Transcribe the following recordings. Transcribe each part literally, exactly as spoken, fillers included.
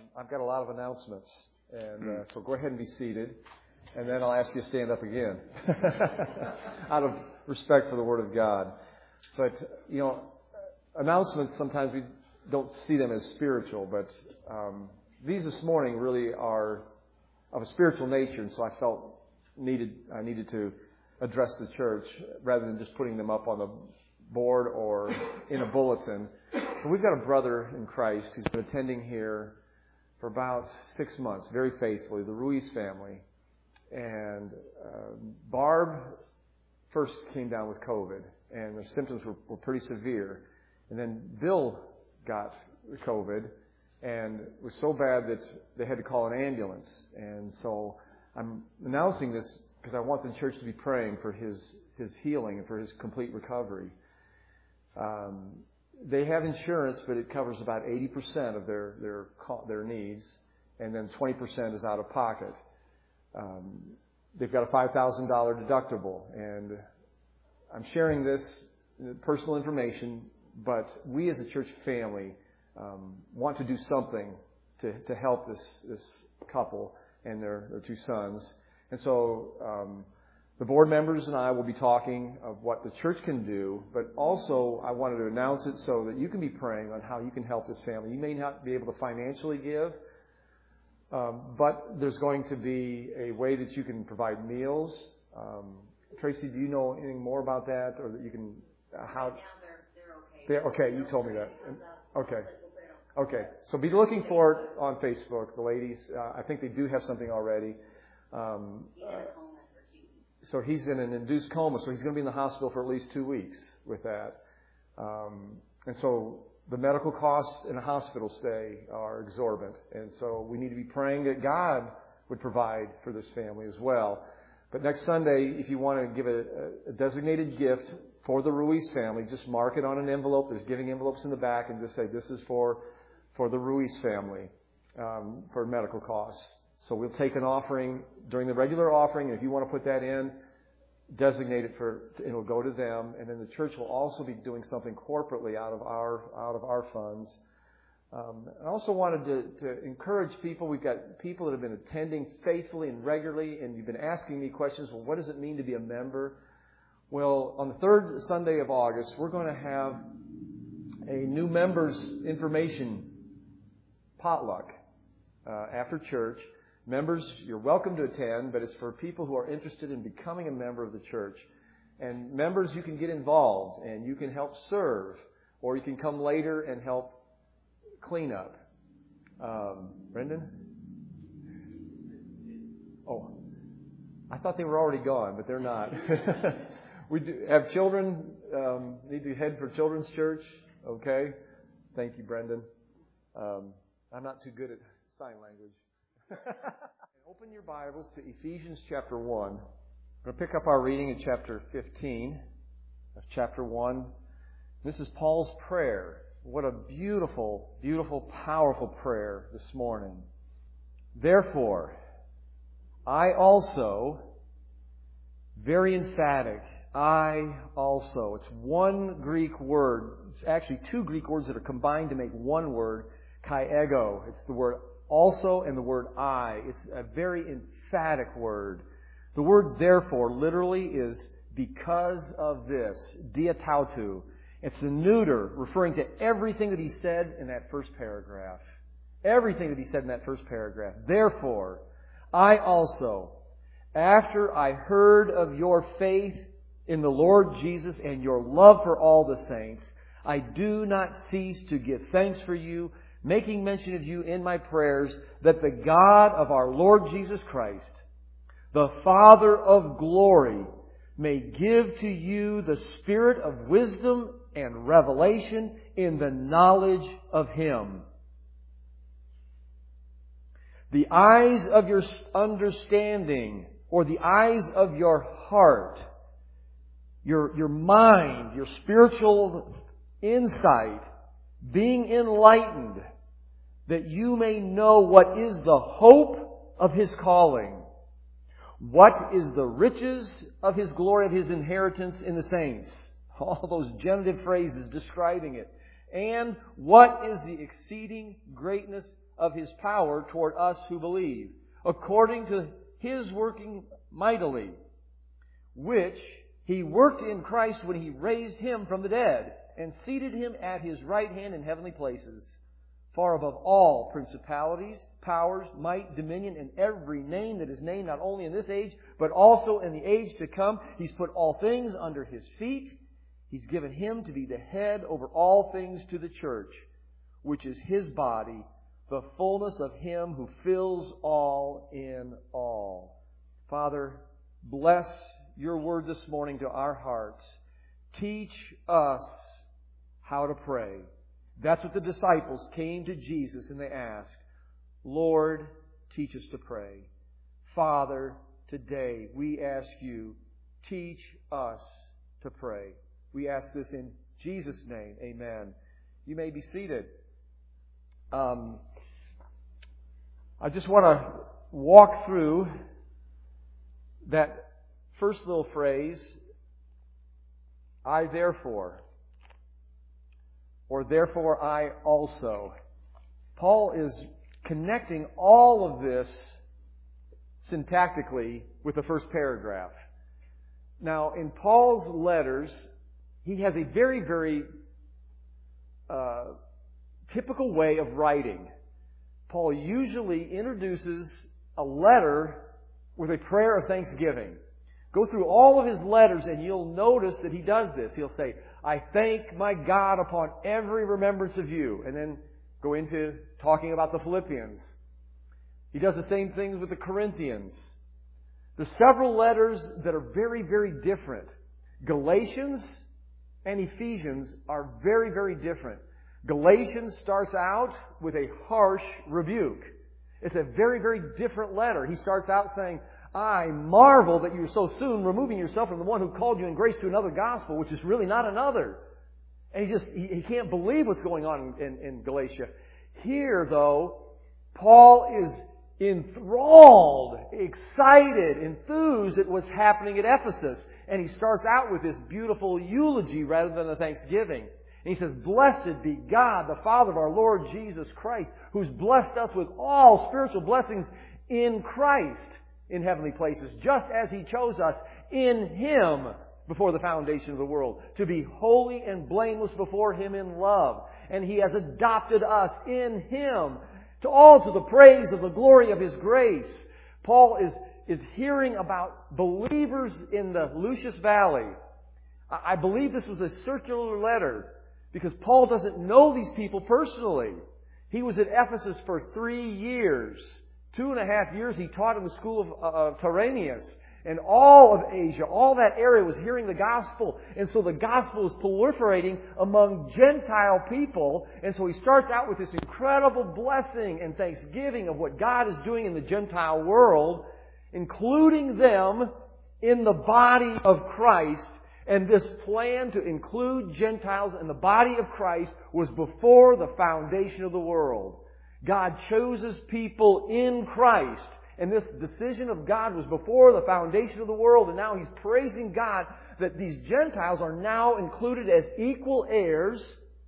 I've got a lot of announcements, and uh, so go ahead and be seated, and then I'll ask you to stand up again, out of respect for the Word of God. But, you know, announcements, sometimes we don't see them as spiritual, but um, these this morning really are of a spiritual nature, and so I felt needed I needed to address the church rather than just putting them up on the board or in a bulletin. So we've got a brother in Christ who's been attending here for about six months, very faithfully, the Ruiz family. And uh, Barb first came down with COVID, and the symptoms were, were pretty severe. And then Bill got COVID, and it was so bad that they had to call an ambulance. And so I'm announcing this because I want the church to be praying for his, his healing and for his complete recovery. Um, they have insurance, but it covers about eighty percent of their, their, their needs, and then twenty percent is out of pocket. Um, they've got a five thousand dollars deductible, and I'm sharing this personal information, but we as a church family um, want to do something to, to help this, this couple and their, their two sons. And so um, the board members and I will be talking of what the church can do, but also I wanted to announce it so that you can be praying on how you can help this family. You may not be able to financially give, um, but there's going to be a way that you can provide meals. Um, Tracy, do you know anything more about that, or that you can uh, how? Right now they're they're okay. They're okay. You told me that. Okay. Okay. So be looking for it on Facebook, the ladies. Uh, I think they do have something already. Um, uh, So he's in an induced coma, so he's going to be in the hospital for at least two weeks with that. Um, and so the medical costs in a hospital stay are exorbitant. And so we need to be praying that God would provide for this family as well. But next Sunday, if you want to give a, a designated gift for the Ruiz family, just mark it on an envelope. There's giving envelopes in the back, and just say this is for, for the Ruiz family um, for medical costs. So we'll take an offering during the regular offering, and if you want to put that in, designate it for, it'll go to them, and then the church will also be doing something corporately out of our out of our funds. Um, I also wanted to, to encourage people. We've got people that have been attending faithfully and regularly, and you've been asking me questions. Well, what does it mean to be a member? Well, on the third Sunday of August, we're going to have a new members information potluck uh, after church. Members, you're welcome to attend, but it's for people who are interested in becoming a member of the church. And members, you can get involved, and you can help serve, or you can come later and help clean up. Um, Brendan? Oh, I thought they were already gone, but they're not. We do have children, um, need to head for children's church. Okay. Thank you, Brendan. Um, I'm not too good at sign language. Open your Bibles to Ephesians chapter one. We're going to pick up our reading in chapter fifteen of chapter one. This is Paul's prayer. What a beautiful, beautiful, powerful prayer this morning. Therefore, I also, very emphatic, I also. It's one Greek word. It's actually two Greek words that are combined to make one word, kai ego. It's the word also and the word I. It's a very emphatic word. The word therefore literally is because of this, diatautu. It's a neuter referring to everything that he said in that first paragraph. Everything that he said in that first paragraph. Therefore, I also, after I heard of your faith in the Lord Jesus and your love for all the saints, I do not cease to give thanks for you, making mention of you in my prayers, that the God of our Lord Jesus Christ, the Father of glory, may give to you the spirit of wisdom and revelation in the knowledge of Him. The eyes of your understanding, or the eyes of your heart, your, your mind, your spiritual insight, being enlightened, that you may know what is the hope of His calling, what is the riches of His glory, of His inheritance in the saints. All those genitive phrases describing it. And what is the exceeding greatness of His power toward us who believe, according to His working mightily, which He worked in Christ when He raised Him from the dead and seated Him at His right hand in heavenly places, far above all principalities, powers, might, dominion, and every name that is named, not only in this age, but also in the age to come. He's put all things under His feet. He's given Him to be the head over all things to the church, which is His body, the fullness of Him who fills all in all. Father, bless Your word this morning to our hearts. Teach us how to pray. That's what the disciples came to Jesus and they asked, Lord, teach us to pray. Father, today we ask You, teach us to pray. We ask this in Jesus' name. Amen. You may be seated. Um, I just want to walk through that first little phrase, I therefore, or therefore I also. Paul is connecting all of this syntactically with the first paragraph. Now, in Paul's letters, he has a very, very uh, typical way of writing. Paul usually introduces a letter with a prayer of thanksgiving. Go through all of his letters and you'll notice that he does this. He'll say, I thank my God upon every remembrance of you. And then go into talking about the Philippians. He does the same things with the Corinthians. There's several letters that are very, very different. Galatians and Ephesians are very, very different. Galatians starts out with a harsh rebuke. It's a very, very different letter. He starts out saying, I marvel that you're so soon removing yourself from the one who called you in grace to another gospel, which is really not another. And he just, he, he can't believe what's going on in, in Galatia. Here, though, Paul is enthralled, excited, enthused at what's happening at Ephesus. And he starts out with this beautiful eulogy rather than a thanksgiving. And he says, Blessed be God, the Father of our Lord Jesus Christ, who's blessed us with all spiritual blessings in Christ in heavenly places, just as He chose us in Him before the foundation of the world, to be holy and blameless before Him in love. And He has adopted us in Him, to all to the praise of the glory of His grace. Paul is, is hearing about believers in the Lucius Valley. I believe this was a circular letter, because Paul doesn't know these people personally. He was at Ephesus for three years. Two and a half years he taught in the school of uh, Tyrannus. And all of Asia, all that area was hearing the gospel. And so the gospel is proliferating among Gentile people. And so he starts out with this incredible blessing and thanksgiving of what God is doing in the Gentile world, including them in the body of Christ. And this plan to include Gentiles in the body of Christ was before the foundation of the world. God chooses people in Christ. And this decision of God was before the foundation of the world. And now He's praising God that these Gentiles are now included as equal heirs,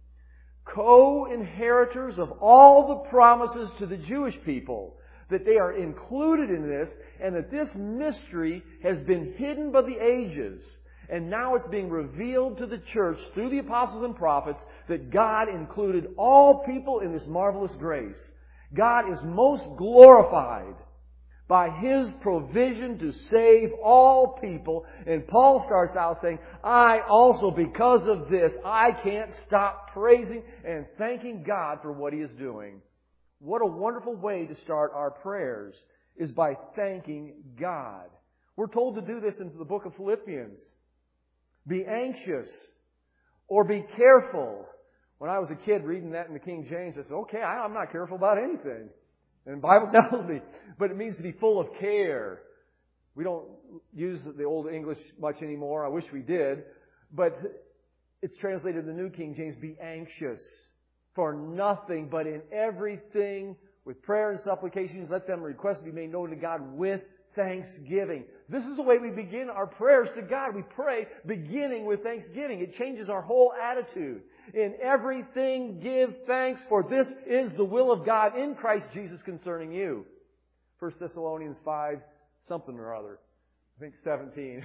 co-inheritors of all the promises to the Jewish people. That they are included in this, and that this mystery has been hidden by the ages. And now it's being revealed to the church through the apostles and prophets that God included all people in this marvelous grace. God is most glorified by His provision to save all people. And Paul starts out saying, I also, because of this, I can't stop praising and thanking God for what He is doing. What a wonderful way to start our prayers, is by thanking God. We're told to do this in the book of Philippians. Be anxious or be careful. When I was a kid reading that in the King James, I said, okay, I'm not careful about anything. And the Bible tells me. But it means to be full of care. We don't use the Old English much anymore. I wish we did. But it's translated in the New King James, be anxious for nothing, but in everything, with prayer and supplications, let them requests be made known to God with thanksgiving. This is the way we begin our prayers to God. We pray beginning with thanksgiving. It changes our whole attitude. In everything give thanks, for this is the will of God in Christ Jesus concerning you. First Thessalonians five, something or other. I think seventeen.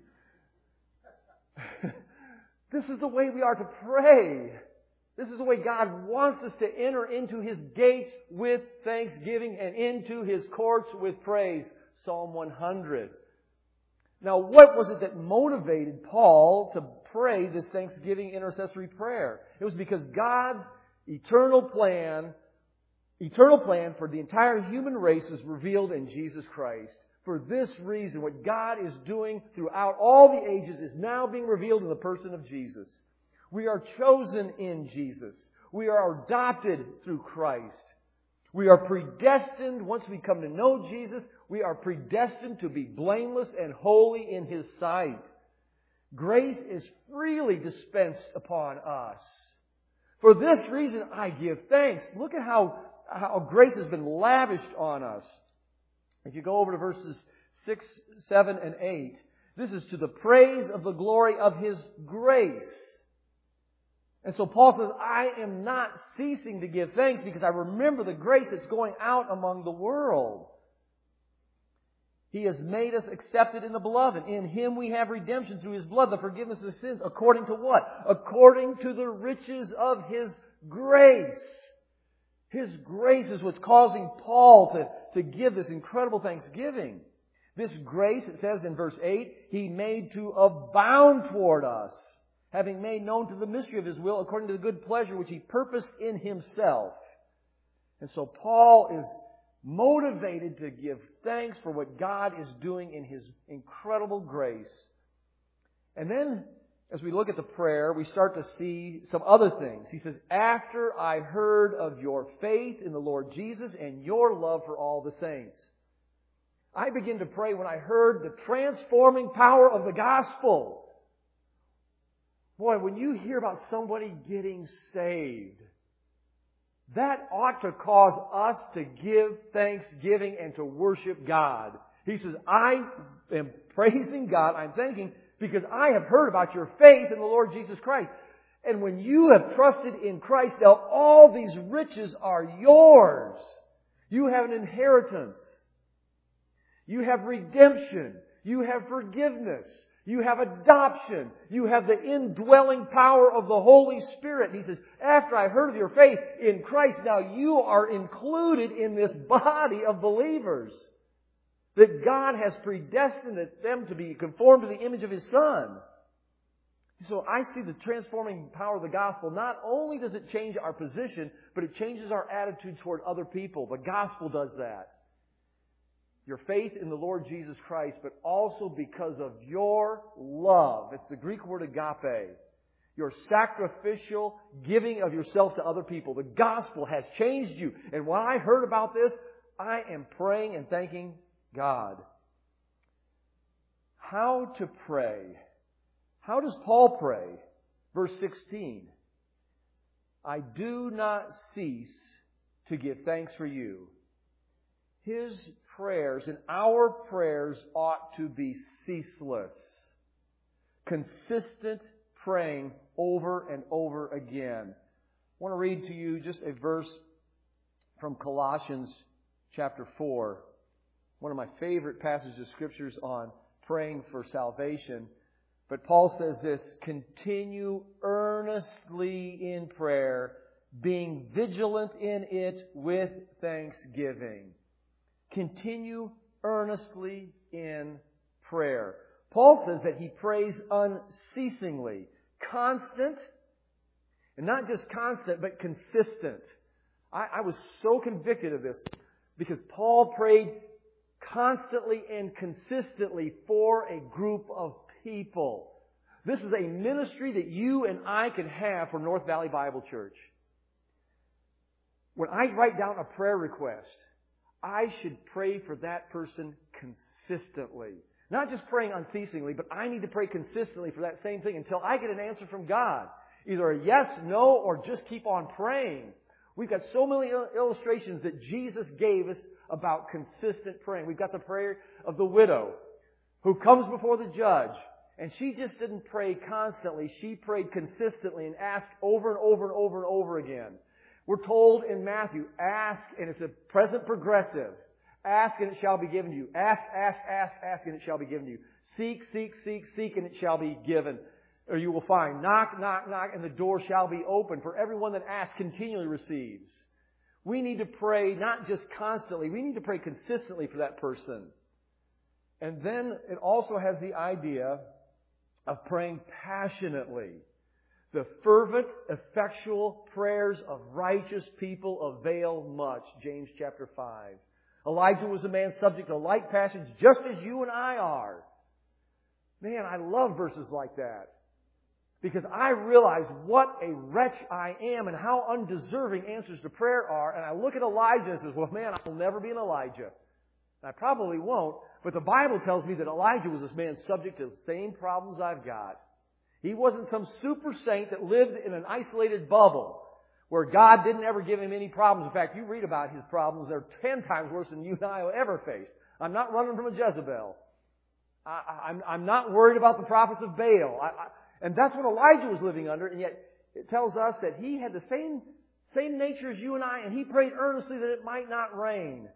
This is the way we are to pray. This is the way God wants us to enter into His gates with thanksgiving and into His courts with praise. Psalm one hundred. Now, what was it that motivated Paul to pray this thanksgiving intercessory prayer? It was because God's eternal plan, eternal plan for the entire human race was revealed in Jesus Christ. For this reason, what God is doing throughout all the ages is now being revealed in the person of Jesus. We are chosen in Jesus. We are adopted through Christ. We are predestined, once we come to know Jesus, we are predestined to be blameless and holy in His sight. Grace is freely dispensed upon us. For this reason, I give thanks. Look at how, how grace has been lavished on us. If you go over to verses six, seven, and eight, this is to the praise of the glory of His grace. And so Paul says, I am not ceasing to give thanks because I remember the grace that's going out among the world. He has made us accepted in the Beloved. In Him we have redemption through His blood, the forgiveness of sins. According to what? According to the riches of His grace. His grace is what's causing Paul to, to give this incredible thanksgiving. This grace, it says in verse eight, He made to abound toward us, having made known to the mystery of His will, according to the good pleasure which He purposed in Himself. And so Paul is motivated to give thanks for what God is doing in His incredible grace. And then, as we look at the prayer, we start to see some other things. He says, after I heard of your faith in the Lord Jesus and your love for all the saints. I begin to pray when I heard the transforming power of the gospel. Boy, when you hear about somebody getting saved, that ought to cause us to give thanksgiving and to worship God. He says, I am praising God, I'm thanking because I have heard about your faith in the Lord Jesus Christ. And when you have trusted in Christ, now all these riches are yours. You have an inheritance. You have redemption. You have forgiveness. You have adoption. You have the indwelling power of the Holy Spirit. And he says, after I heard of your faith in Christ, now you are included in this body of believers that God has predestined them to be conformed to the image of His Son. So I see the transforming power of the gospel. Not only does it change our position, but it changes our attitude toward other people. The gospel does that. Your faith in the Lord Jesus Christ, but also because of your love. It's the Greek word agape. Your sacrificial giving of yourself to other people. The gospel has changed you. And when I heard about this, I am praying and thanking God. How to pray? How does Paul pray? Verse sixteen. I do not cease to give thanks for you. His prayers and our prayers ought to be ceaseless. Consistent praying over and over again. I want to read to you just a verse from Colossians chapter four. One of my favorite passages of scriptures on praying for salvation. But Paul says this, continue earnestly in prayer, being vigilant in it with thanksgiving. Continue earnestly in prayer. Paul says that he prays unceasingly, constant, and not just constant, but consistent. I, I was so convicted of this because Paul prayed constantly and consistently for a group of people. This is a ministry that you and I can have for North Valley Bible Church. When I write down a prayer request, I should pray for that person consistently. Not just praying unceasingly, but I need to pray consistently for that same thing until I get an answer from God. Either a yes, no, or just keep on praying. We've got so many illustrations that Jesus gave us about consistent praying. We've got the prayer of the widow who comes before the judge. And she just didn't pray constantly. She prayed consistently and asked over and over and over and over again. We're told in Matthew, ask, and it's a present progressive. Ask and it shall be given to you. Ask, ask, ask, ask, and it shall be given to you. Seek, seek, seek, seek, and it shall be given. Or you will find. Knock, knock, knock, and the door shall be open. For everyone that asks continually receives. We need to pray not just constantly. We need to pray consistently for that person. And then it also has the idea of praying passionately. The fervent, effectual prayers of righteous people avail much. James chapter five. Elijah was a man subject to like passions just as you and I are. Man, I love verses like that. Because I realize what a wretch I am and how undeserving answers to prayer are. And I look at Elijah and says, well, man, I'll never be an Elijah. I probably won't. But the Bible tells me that Elijah was this man subject to the same problems I've got. He wasn't some super saint that lived in an isolated bubble where God didn't ever give him any problems. In fact, you read about his problems. They're ten times worse than you and I ever faced. I'm not running from a Jezebel. I, I'm, I'm not worried about the prophets of Baal. I, I, and that's what Elijah was living under. And yet it tells us that he had the same, same nature as you and I. And he prayed earnestly that it might not rain.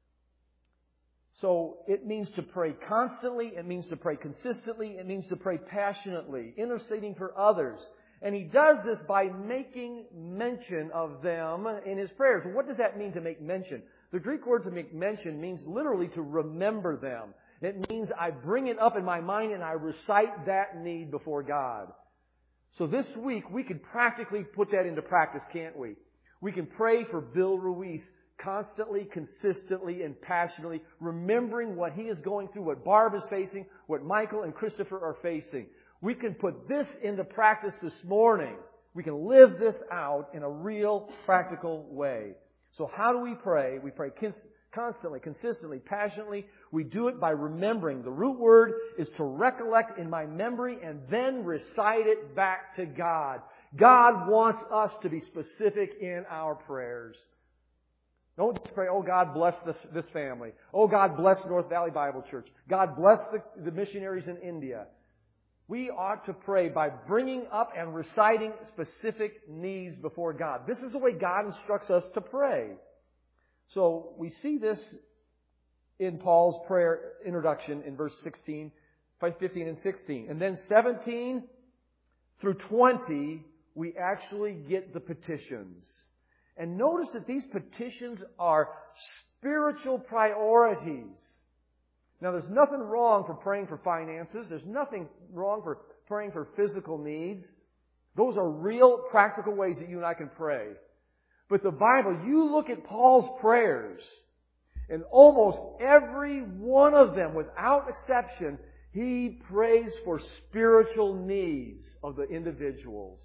So it means to pray constantly. It means to pray consistently. It means to pray passionately, interceding for others. And he does this by making mention of them in his prayers. What does that mean, to make mention? The Greek word to make mention means literally to remember them. It means I bring it up in my mind and I recite that need before God. So this week we could practically put that into practice, can't we? We can pray for Bill Ruiz constantly, consistently, and passionately, remembering what he is going through, what Barb is facing, what Michael and Christopher are facing. We can put this into practice this morning. We can live this out in a real, practical way. So how do we pray? We pray constantly, consistently, passionately. We do it by remembering. The root word is to recollect in my memory and then recite it back to God. God wants us to be specific in our prayers. Don't just pray, oh, God bless this, this family. Oh, God bless North Valley Bible Church. God bless the, the missionaries in India. We ought to pray by bringing up and reciting specific needs before God. This is the way God instructs us to pray. So we see this in Paul's prayer introduction in verse sixteen, fifteen and sixteen. And then seventeen through twenty, we actually get the petitions. And notice that these petitions are spiritual priorities. Now, there's nothing wrong for praying for finances. There's nothing wrong for praying for physical needs. Those are real practical ways that you and I can pray. But the Bible, you look at Paul's prayers, and almost every one of them, without exception, he prays for spiritual needs of the individuals.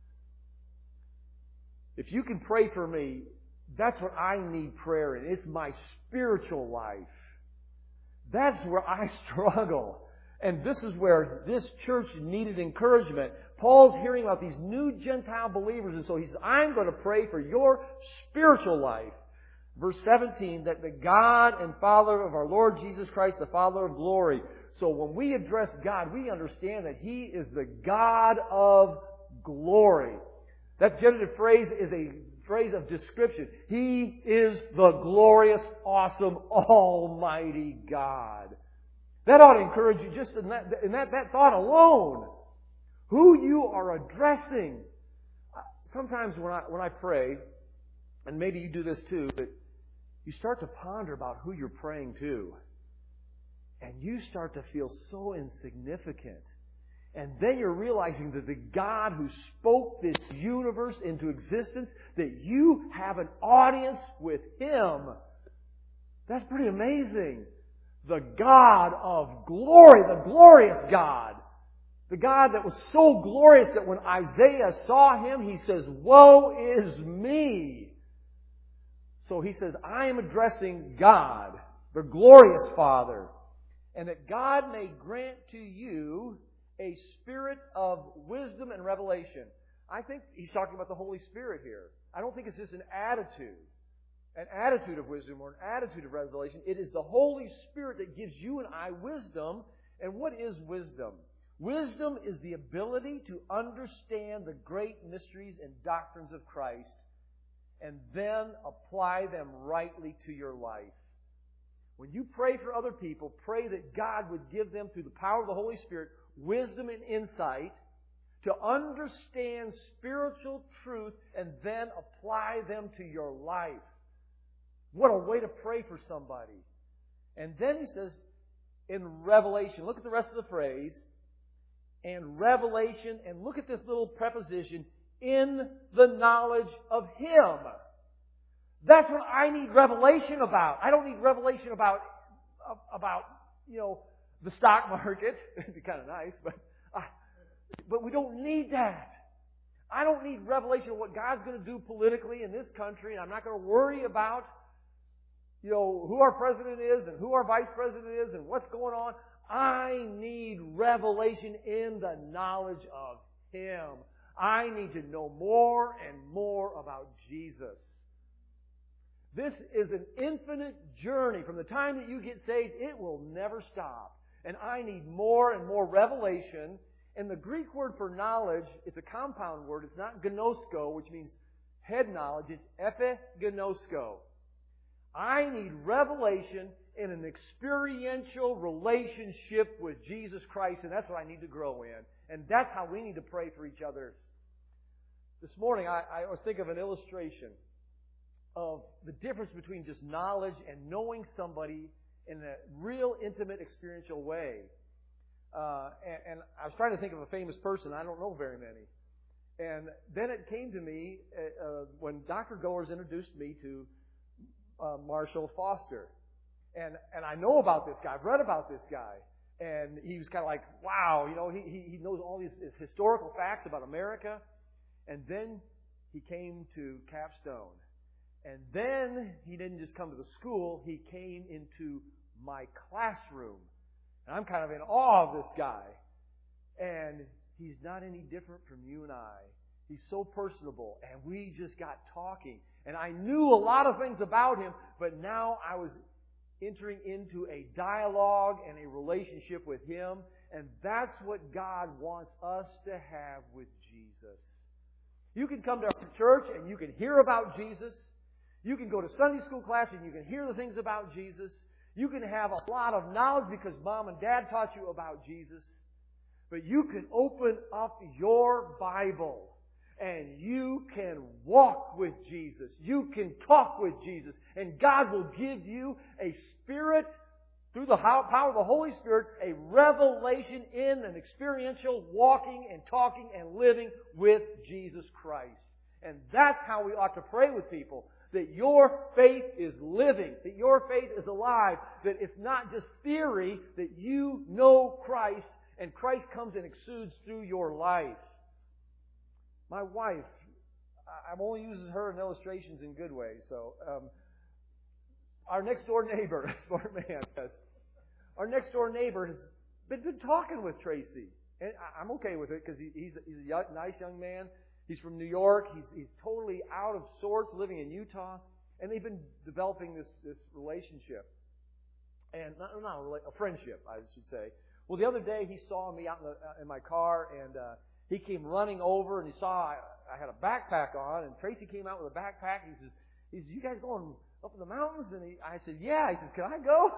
If you can pray for me, that's what I need prayer in. It's my spiritual life. That's where I struggle. And this is where this church needed encouragement. Paul's hearing about these new Gentile believers, and so he says, I'm going to pray for your spiritual life. Verse seventeen, that the God and Father of our Lord Jesus Christ, the Father of glory. So when we address God, we understand that He is the God of glory. That genitive phrase is a phrase of description. He is the glorious, awesome, almighty God. That ought to encourage you just in that, in that, that thought alone. Who you are addressing. Sometimes when I, when I pray, and maybe you do this too, but you start to ponder about who you're praying to. And you start to feel so insignificant. And then you're realizing that the God who spoke this universe into existence, that you have an audience with Him. That's pretty amazing. The God of glory, the glorious God. The God that was so glorious that when Isaiah saw Him, he says, woe is me. So he says, I am addressing God, the glorious Father. And that God may grant to you a spirit of wisdom and revelation. I think he's talking about the Holy Spirit here. I don't think it's just an attitude, an attitude of wisdom or an attitude of revelation. It is the Holy Spirit that gives you and I wisdom. And what is wisdom? Wisdom is the ability to understand the great mysteries and doctrines of Christ and then apply them rightly to your life. When you pray for other people, pray that God would give them, through the power of the Holy Spirit, wisdom and insight to understand spiritual truth and then apply them to your life. What a way to pray for somebody. And then he says, in revelation, look at the rest of the phrase, and revelation, and look at this little preposition, in the knowledge of Him. That's what I need revelation about. I don't need revelation about, about, you know, the stock market. It'd be kind of nice, but, uh, but we don't need that. I don't need revelation of what God's going to do politically in this country, and I'm not going to worry about, you know, who our president is and who our vice president is and what's going on. I need revelation in the knowledge of Him. I need to know more and more about Jesus. This is an infinite journey. From the time that you get saved, it will never stop. And I need more and more revelation. And the Greek word for knowledge, it's a compound word. It's not gnosko, which means head knowledge. It's epignosko. I need revelation in an experiential relationship with Jesus Christ, and that's what I need to grow in. And that's how we need to pray for each other. This morning, I, I was thinking of an illustration of the difference between just knowledge and knowing somebody in a real intimate experiential way. Uh, and, and I was trying to think of a famous person. I don't know very many. And then it came to me uh, when Doctor Goers introduced me to uh, Marshall Foster. And and I know about this guy. I've read about this guy. And he was kind of like, wow, you know, he, he, he knows all these historical facts about America. And then he came to Capstone. And then he didn't just come to the school, he came into my classroom. And I'm kind of in awe of this guy. And he's not any different from you and I. He's so personable. And we just got talking. And I knew a lot of things about him, but now I was entering into a dialogue and a relationship with Him. And that's what God wants us to have with Jesus. You can come to our church and you can hear about Jesus. You can go to Sunday school class and you can hear the things about Jesus. You can have a lot of knowledge because Mom and Dad taught you about Jesus. But you can open up your Bible and you can walk with Jesus. You can talk with Jesus. And God will give you a spirit, through the power of the Holy Spirit, a revelation in an experiential walking and talking and living with Jesus Christ. And that's how we ought to pray with people. That your faith is living. That your faith is alive. That it's not just theory. That you know Christ and Christ comes and exudes through your life. My wife, I'm only using her in illustrations in good ways. So, um, our next door neighbor, smart man, yes. Our next door neighbor has been, been talking with Tracy, and I'm okay with it because he, he's he's a young, nice young man. He's from New York. He's he's totally out of sorts, living in Utah, and they've been developing this this relationship, and not not a, a friendship, I should say. Well, the other day he saw me out in, the, in my car, and uh, he came running over, and he saw I, I had a backpack on, and Tracy came out with a backpack. He says, "He says, you guys going up in the mountains?" And he, I said, "Yeah." He says, "Can I go?"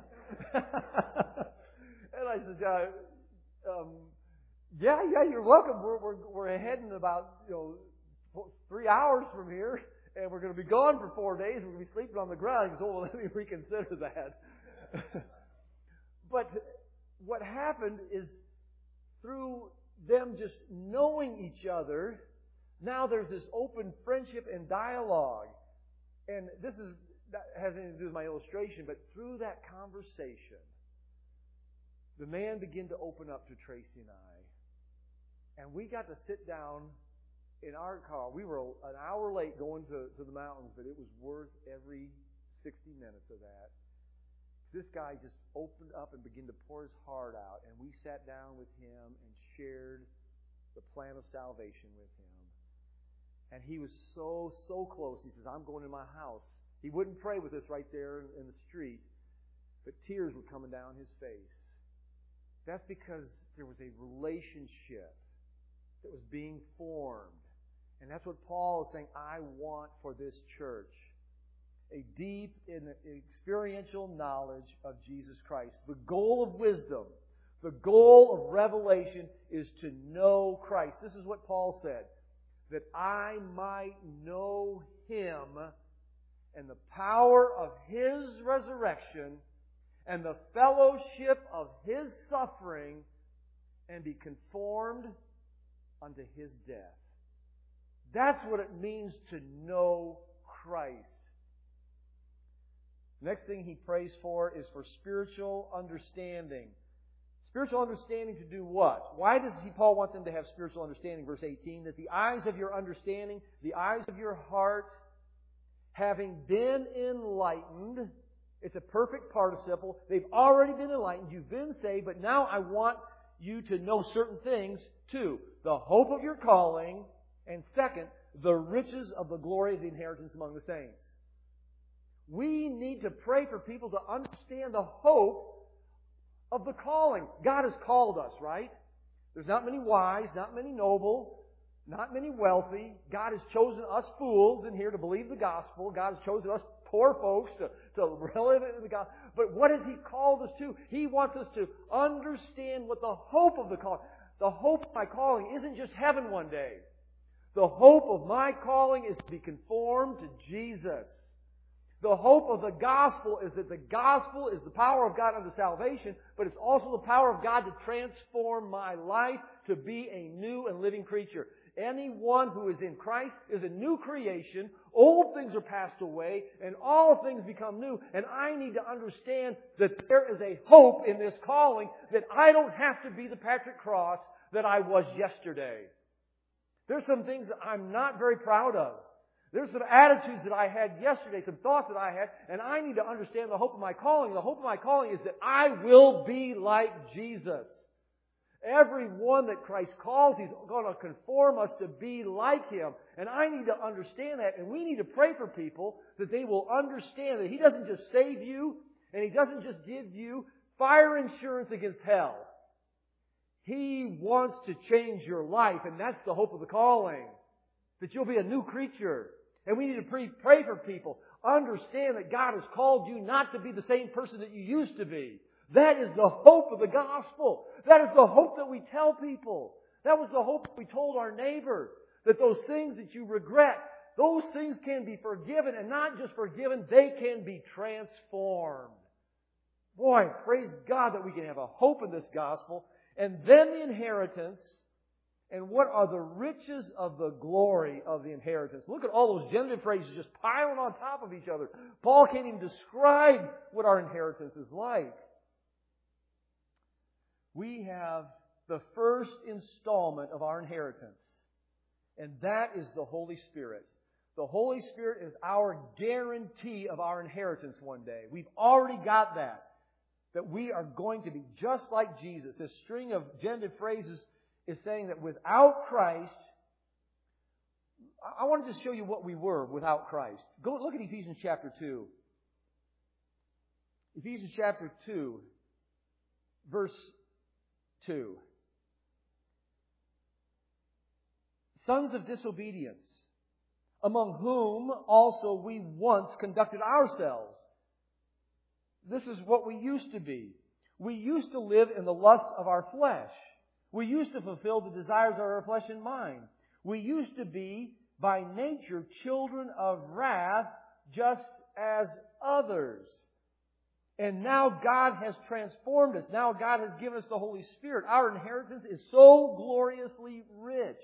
And I said, uh, um, "Yeah, yeah, you're welcome. We're we're we're heading about you know three hours from here, and we're going to be gone for four days. We're going to be sleeping on the ground." He goes, "Oh, well, let me reconsider that." But what happened is through them just knowing each other, now there's this open friendship and dialogue. And this is that has anything to do with my illustration, but through that conversation, the man began to open up to Tracy and I. And we got to sit down in our car. We were an hour late going to, to the mountains, but it was worth every sixty minutes of that. This guy just opened up and began to pour his heart out, and we sat down with him and shared the plan of salvation with him. And he was so, so close. He says, I'm going to my house. He wouldn't pray with us right there in the street, but tears were coming down his face. That's because there was a relationship that was being formed. And that's what Paul is saying, I want for this church. A deep and experiential knowledge of Jesus Christ. The goal of wisdom, the goal of revelation is to know Christ. This is what Paul said. That I might know Him and the power of His resurrection and the fellowship of His suffering and be conformed unto His death. That's what it means to know Christ. Next thing he prays for is for spiritual understanding. Spiritual understanding to do what? Why does he, Paul want them to have spiritual understanding? Verse eighteen, that the eyes of your understanding, the eyes of your heart, having been enlightened, it's a perfect participle. They've already been enlightened. You've been saved, but now I want you to know certain things too. The hope of your calling, and second, the riches of the glory of the inheritance among the saints. We need to pray for people to understand the hope of the calling. God has called us, right? There's not many wise, not many noble, not many wealthy. God has chosen us fools in here to believe the gospel. God has chosen us poor folks to, to live in the gospel. But what has He called us to? He wants us to understand what the hope of the calling. The hope of my calling isn't just heaven one day. The hope of my calling is to be conformed to Jesus. The hope of the gospel is that the gospel is the power of God unto salvation, but it's also the power of God to transform my life to be a new and living creature. Anyone who is in Christ is a new creation. Old things are passed away, and all things become new. And I need to understand that there is a hope in this calling, that I don't have to be the Patrick Cross that I was yesterday. There's some things that I'm not very proud of. There's some attitudes that I had yesterday, some thoughts that I had, and I need to understand the hope of my calling. The hope of my calling is that I will be like Jesus. Everyone that Christ calls, He's going to conform us to be like Him. And I need to understand that, and we need to pray for people that they will understand that He doesn't just save you, and He doesn't just give you fire insurance against hell. He wants to change your life, and that's the hope of the calling. That you'll be a new creature. And we need to pray, pray for people. Understand that God has called you not to be the same person that you used to be. That is the hope of the gospel. That is the hope that we tell people. That was the hope we told our neighbor. That those things that you regret, those things can be forgiven. And not just forgiven, they can be transformed. Boy, praise God that we can have a hope in this gospel. And then the inheritance. And what are the riches of the glory of the inheritance? Look at all those genitive phrases just piling on top of each other. Paul can't even describe what our inheritance is like. We have the first installment of our inheritance, and that is the Holy Spirit. The Holy Spirit is our guarantee of our inheritance one day. We've already got that. That we are going to be just like Jesus. This string of genitive phrases is saying that without Christ, I want to just show you what we were without Christ. Go look at Ephesians chapter two. Ephesians chapter two, verse two. Sons of disobedience, among whom also we once conducted ourselves. This is what we used to be. We used to live in the lusts of our flesh. We used to fulfill the desires of our flesh and mind. We used to be, by nature, children of wrath, just as others. And now God has transformed us. Now God has given us the Holy Spirit. Our inheritance is so gloriously rich.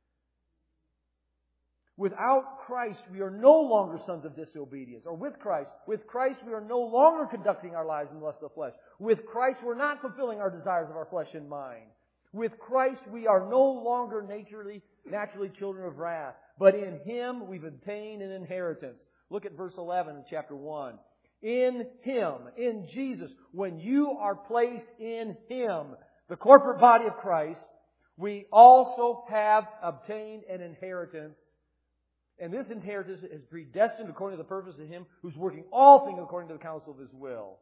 Without Christ, we are no longer sons of disobedience. Or with Christ. With Christ, we are no longer conducting our lives in the lust of the flesh. With Christ, we're not fulfilling our desires of our flesh and mind. With Christ, we are no longer naturally, naturally children of wrath. But in Him, we've obtained an inheritance. Look at verse eleven in chapter one. In Him, in Jesus, when you are placed in Him, the corporate body of Christ, we also have obtained an inheritance, And this inheritance is predestined according to the purpose of Him who's working all things according to the counsel of His will.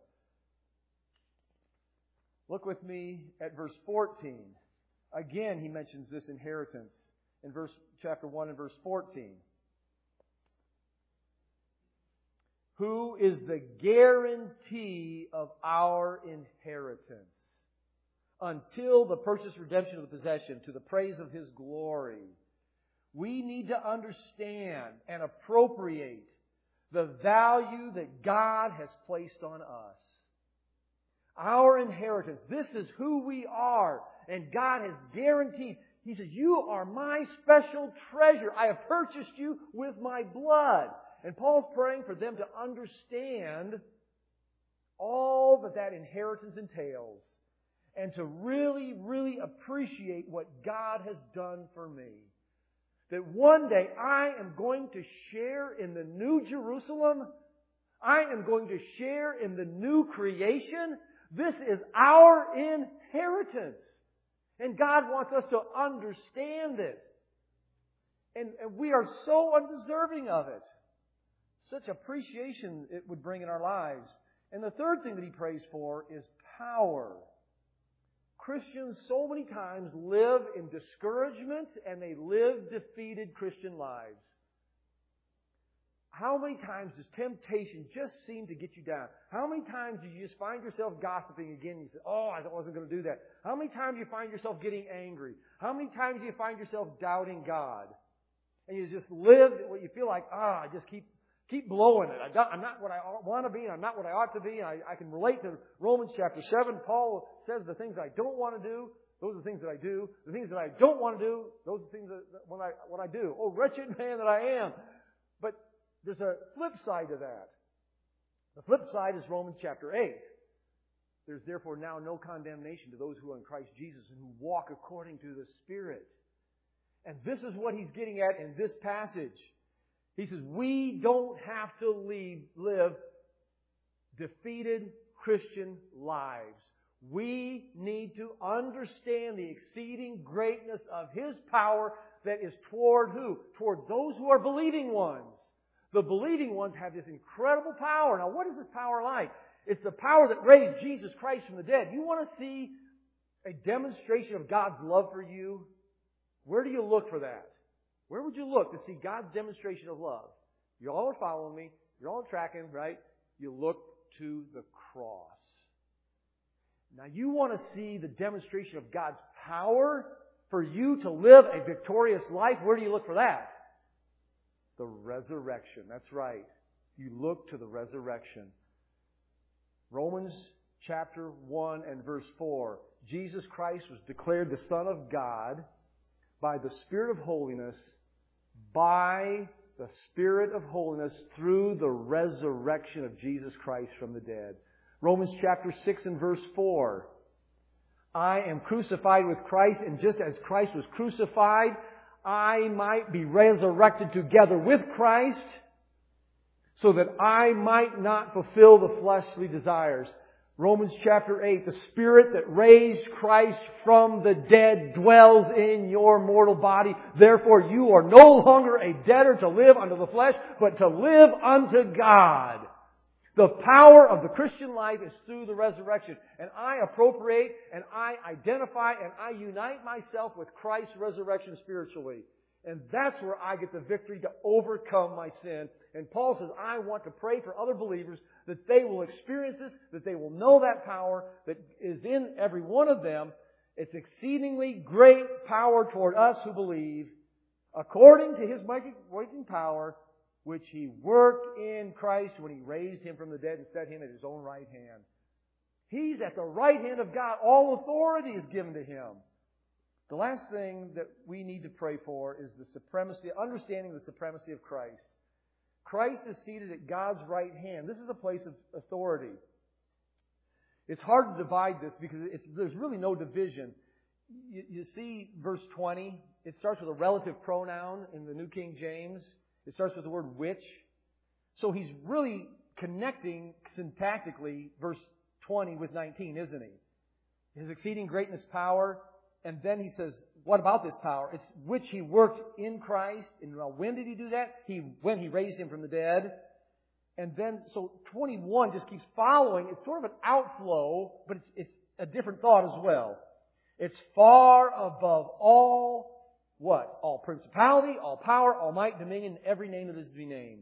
Look with me at verse fourteen. Again, he mentions this inheritance in verse chapter one and verse fourteen. Who is the guarantee of our inheritance until the purchase redemption of the possession to the praise of His glory. We need to understand and appropriate the value that God has placed on us. Our inheritance. This is who we are. And God has guaranteed. He says, you are my special treasure. I have purchased you with my blood. And Paul's praying for them to understand all that that inheritance entails. And to really, really appreciate what God has done for me. That one day I am going to share in the new Jerusalem. I am going to share in the new creation. This is our inheritance. And God wants us to understand it. And, and we are so undeserving of it. Such appreciation it would bring in our lives. And the third thing that he prays for is power. Christians so many times live in discouragement and they live defeated Christian lives. How many times does temptation just seem to get you down? How many times do you just find yourself gossiping again and you say, oh, I wasn't going to do that? How many times do you find yourself getting angry? How many times do you find yourself doubting God? And you just live what you feel like, ah, I just keep Keep blowing it. I'm not what I want to be, and I'm not what I ought to be. I, I can relate to Romans chapter seven. Paul says the things I don't want to do, those are the things that I do. The things that I don't want to do, those are the things that when I what I do. Oh, wretched man that I am. But there's a flip side to that. The flip side is Romans chapter eight. There's therefore now no condemnation to those who are in Christ Jesus and who walk according to the Spirit. And this is what he's getting at in this passage. He says, we don't have to leave, live defeated Christian lives. We need to understand the exceeding greatness of His power that is toward who? Toward those who are believing ones. The believing ones have this incredible power. Now, what is this power like? It's the power that raised Jesus Christ from the dead. You want to see a demonstration of God's love for you? Where do you look for that? Where would you look to see God's demonstration of love? You all are following me. You're all tracking, right? You look to the cross. Now you want to see the demonstration of God's power for you to live a victorious life. Where do you look for that? The resurrection. That's right. You look to the resurrection. Romans chapter one and verse four. Jesus Christ was declared the Son of God by the Spirit of holiness, by the Spirit of holiness through the resurrection of Jesus Christ from the dead. Romans chapter six and verse four. I am crucified with Christ, and just as Christ was crucified, I might be resurrected together with Christ, so that I might not fulfill the fleshly desires. Romans chapter eight, the Spirit that raised Christ from the dead dwells in your mortal body. Therefore you are no longer a debtor to live unto the flesh, but to live unto God. The power of the Christian life is through the resurrection. And I appropriate and I identify and I unite myself with Christ's resurrection spiritually. And that's where I get the victory to overcome my sin. And Paul says, I want to pray for other believers that they will experience this, that they will know that power that is in every one of them. It's exceedingly great power toward us who believe, according to His mighty working power, which He worked in Christ when He raised Him from the dead and set Him at His own right hand. He's at the right hand of God. All authority is given to Him. The last thing that we need to pray for is the supremacy, understanding the supremacy of Christ. Christ is seated at God's right hand. This is a place of authority. It's hard to divide this because it's, there's really no division. You, you see verse twenty. It starts with a relative pronoun in the New King James. It starts with the word which. So he's really connecting syntactically verse twenty with nineteen, isn't he? His exceeding greatness power. And then he says, what about this power? It's which He worked in Christ. And when did He do that? He when He raised Him from the dead. And then, so twenty-one just keeps following. It's sort of an outflow, but it's, it's a different thought as well. It's far above all, what? All principality, all power, all might, dominion, every name that is to be named.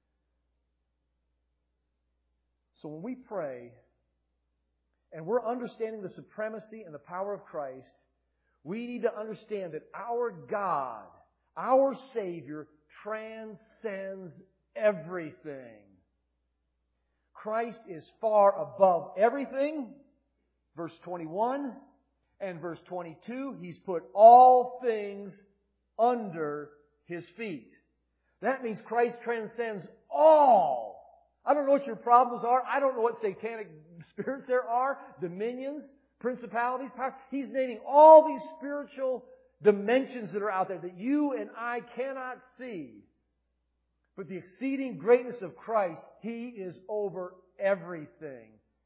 So when we pray, and we're understanding the supremacy and the power of Christ, we need to understand that our God, our Savior, transcends everything. Christ is far above everything. Verse twenty-one and verse twenty-two, He's put all things under His feet. That means Christ transcends all. I don't know what your problems are. I don't know what satanic spirits there are, dominions, principalities, power. He's naming all these spiritual dimensions that are out there that you and I cannot see. But the exceeding greatness of Christ, He is over everything.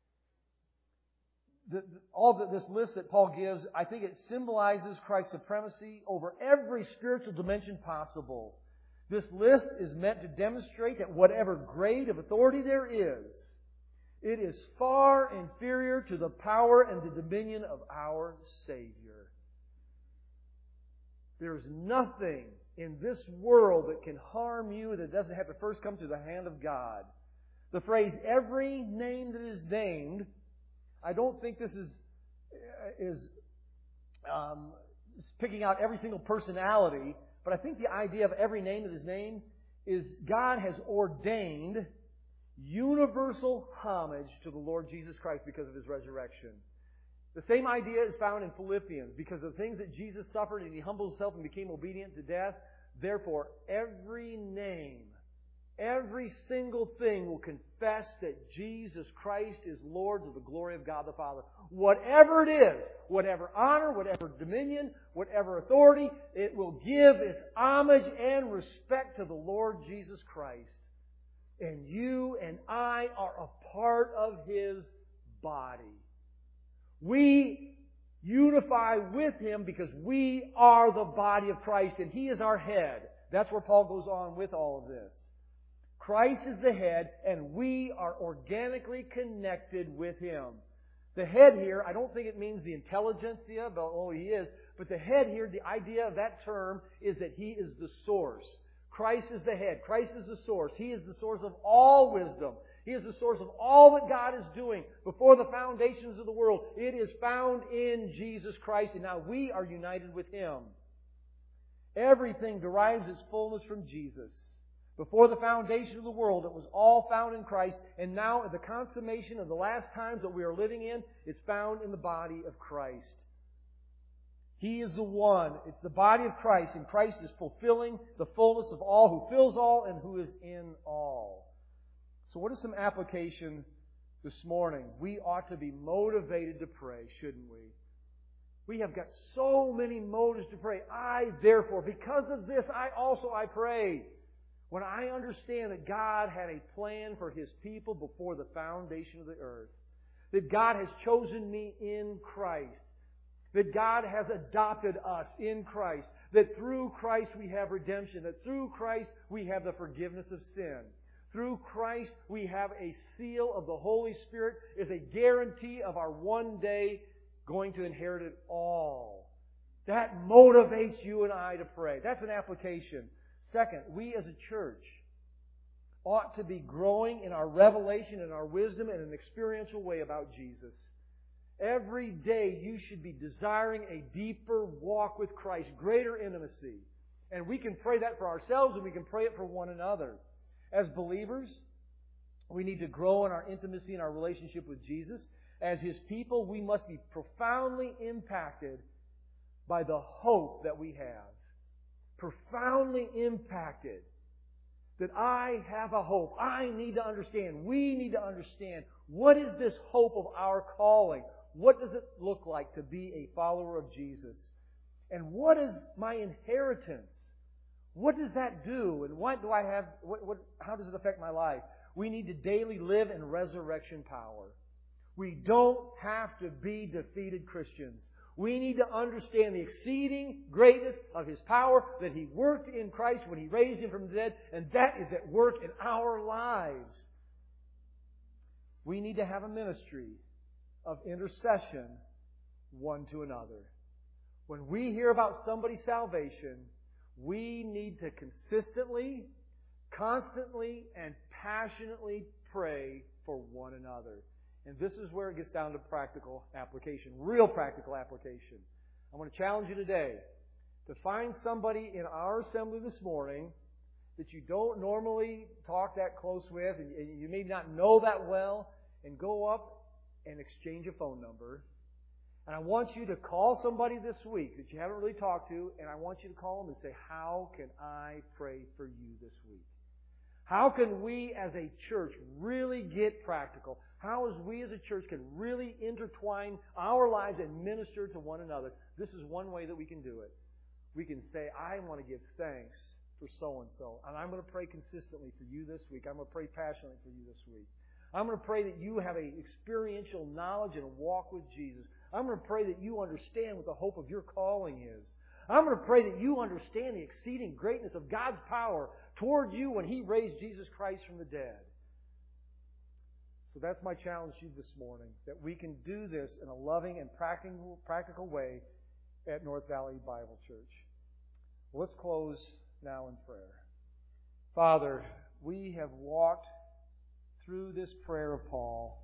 The, the, all the, this list that Paul gives, I think it symbolizes Christ's supremacy over every spiritual dimension possible. This list is meant to demonstrate that whatever grade of authority there is, it is far inferior to the power and the dominion of our Savior. There is nothing in this world that can harm you that doesn't have to first come through the hand of God. The phrase, every name that is named, I don't think this is, is um, picking out every single personality, but I think the idea of every name that is named is God has ordained universal homage to the Lord Jesus Christ because of His resurrection. The same idea is found in Philippians. Because of the things that Jesus suffered and He humbled Himself and became obedient to death, therefore every name, every single thing will confess that Jesus Christ is Lord to the glory of God the Father. Whatever it is, whatever honor, whatever dominion, whatever authority, it will give its homage and respect to the Lord Jesus Christ. And you and I are a part of His body. We unify with Him because we are the body of Christ and He is our head. That's where Paul goes on with all of this. Christ is the head and we are organically connected with Him. The head here, I don't think it means the intelligentsia, but oh, He is. But the head here, the idea of that term is that He is the source. Christ is the head. Christ is the source. He is the source of all wisdom. He is the source of all that God is doing before the foundations of the world. It is found in Jesus Christ, and now we are united with Him. Everything derives its fullness from Jesus. Before the foundation of the world, it was all found in Christ, and now at the consummation of the last times that we are living in, it's found in the body of Christ. He is the one. It's the body of Christ, and Christ is fulfilling the fullness of all, who fills all and who is in all. So what is some application this morning? We ought to be motivated to pray, shouldn't we? We have got so many motives to pray. I, therefore, because of this, I also I pray. When I understand that God had a plan for His people before the foundation of the earth, that God has chosen me in Christ, that God has adopted us in Christ, that through Christ we have redemption, that through Christ we have the forgiveness of sin. Through Christ we have a seal of the Holy Spirit as a guarantee of our one day going to inherit it all. That motivates you and I to pray. That's an application. Second, we as a church ought to be growing in our revelation and our wisdom in an experiential way about Jesus. Every day you should be desiring a deeper walk with Christ, greater intimacy. And we can pray that for ourselves and we can pray it for one another. As believers, we need to grow in our intimacy and our relationship with Jesus. As His people, we must be profoundly impacted by the hope that we have. Profoundly impacted. That I have a hope. I need to understand. We need to understand. What is this hope of our calling? What does it look like to be a follower of Jesus? And what is my inheritance? What does that do? And what do I have? What, what, how does it affect my life? We need to daily live in resurrection power. We don't have to be defeated Christians. We need to understand the exceeding greatness of His power, that He worked in Christ when He raised Him from the dead, and that is at work in our lives. We need to have a ministry of intercession one to another. When we hear about somebody's salvation, we need to consistently, constantly, and passionately pray for one another. And this is where it gets down to practical application, real practical application. I want to challenge you today to find somebody in our assembly this morning that you don't normally talk that close with, and you may not know that well, and go up and exchange a phone number. And I want you to call somebody this week that you haven't really talked to, and I want you to call them and say, how can I pray for you this week? How can we as a church really get practical? How as we as a church can really intertwine our lives and minister to one another? This is one way that we can do it. We can say, I want to give thanks for so-and-so, and I'm going to pray consistently for you this week. I'm going to pray passionately for you this week. I'm going to pray that you have an experiential knowledge and a walk with Jesus. I'm going to pray that you understand what the hope of your calling is. I'm going to pray that you understand the exceeding greatness of God's power toward you when He raised Jesus Christ from the dead. So that's my challenge to you this morning, that we can do this in a loving and practical, practical way at North Valley Bible Church. Well, let's close now in prayer. Father, we have walked through this prayer of Paul.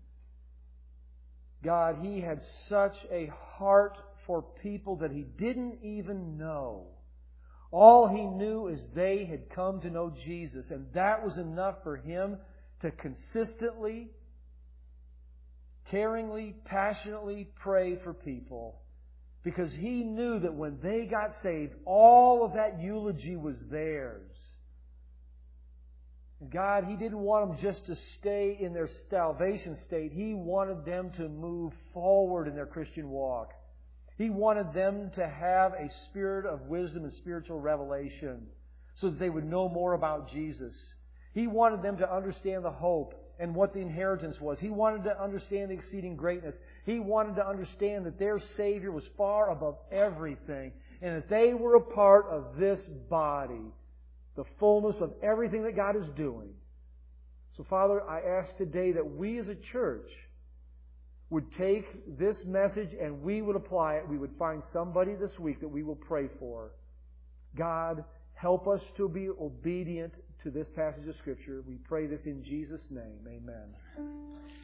God, he had such a heart for people that he didn't even know. All he knew is they had come to know Jesus, and that was enough for him to consistently, caringly, passionately pray for people, because he knew that when they got saved, all of that eulogy was theirs. God, He didn't want them just to stay in their salvation state. He wanted them to move forward in their Christian walk. He wanted them to have a spirit of wisdom and spiritual revelation so that they would know more about Jesus. He wanted them to understand the hope and what the inheritance was. He wanted to understand the exceeding greatness. He wanted to understand that their Savior was far above everything and that they were a part of this body, the fullness of everything that God is doing. So, Father, I ask today that we as a church would take this message and we would apply it. We would find somebody this week that we will pray for. God, help us to be obedient to this passage of Scripture. We pray this in Jesus' name. Amen.